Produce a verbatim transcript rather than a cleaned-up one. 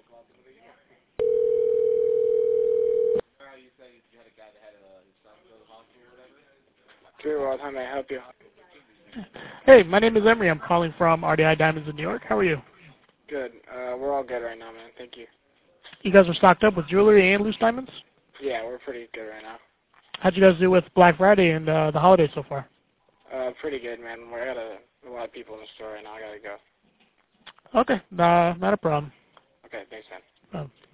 True World, how may I help you? Hey, my name is Emery. I'm calling from R D I Diamonds in New York. How are you? Good. Uh, we're all good right now, man. Thank you. You guys are stocked up with jewelry and loose diamonds? Yeah, we're pretty good right now. How'd you guys do with Black Friday and uh, the holidays so far? Uh, pretty good, man. We're got a, a lot of people in the store right now. I gotta go. Okay, uh, not a problem. Okay, thanks, man. Um,